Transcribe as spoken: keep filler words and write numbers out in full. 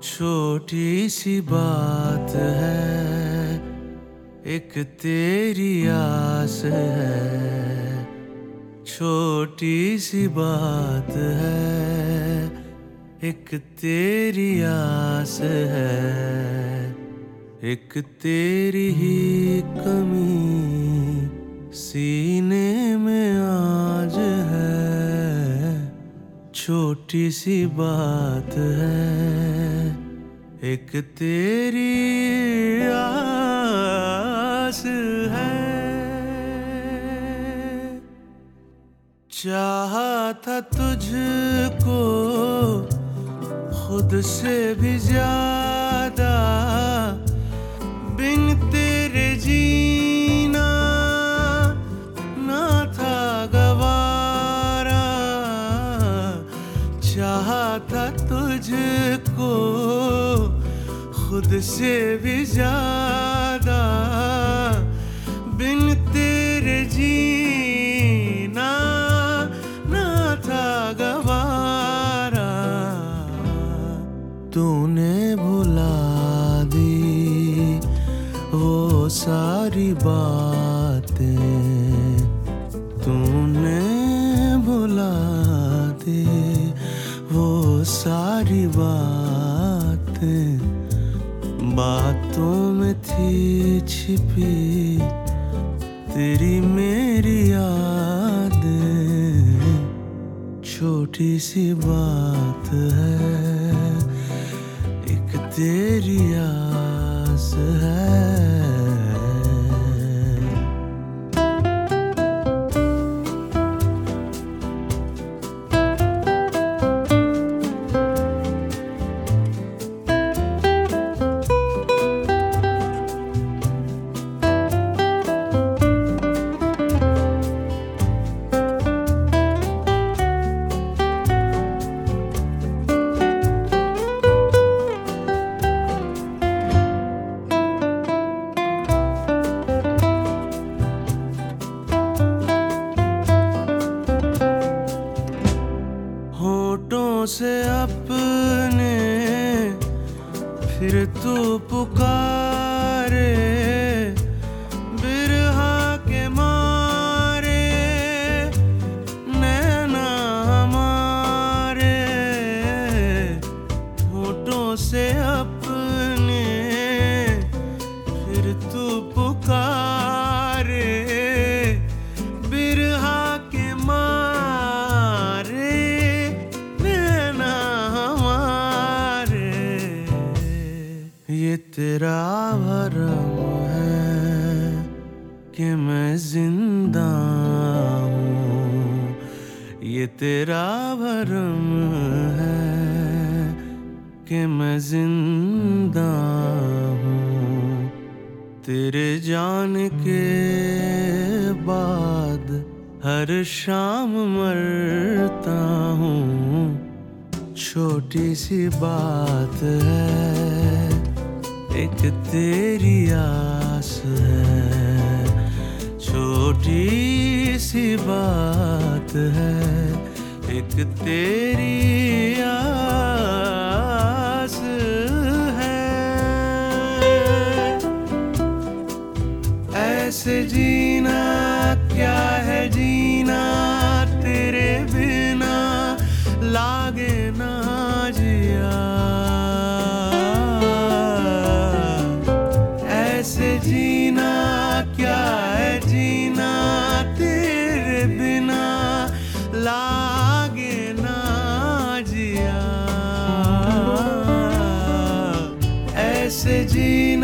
छोटी सी बात है, एक तेरी आस है। छोटी सी बात है, एक तेरी आस है। एक तेरी ही कमी सीने में आज है। छोटी सी बात है, एक तेरी आस है। चाहा था तुझको खुद से भी ज्यादा, बिन तेरे जीना ना था गवारा। चाहा था तुझको खुद से भी ज्यादा, बिन तेरे जीना ना था गवारा। तूने भुला दी वो सारी बातें, तूने भुला दी वो सारी बातें। बातों में थी छिपी तेरी मेरी यादें। छोटी सी बात है, एक तेरी आस है। होठों से अपने फिर तू पुकारे, बिरहा के मारे नैना हमारे। होठों से अपने फिर तू पुकारे, बिरहा के मारे ये तेरा भरम है कि मैं जिंदा हूँ। ये तेरा भरम है कि मैं जिंदा हूँ। तेरे जाने के बाद हर शाम मरता हूँ। छोटी सी बात है, एक तेरी आस है। छोटी सी बात है, एक तेरी आस है। ऐसे जीना क्या है जीना, तेरे बिना लागे ना जिया। ऐसे जीना क्या है जीना, तेरे बिना लागे ना जिया। ऐसे जीना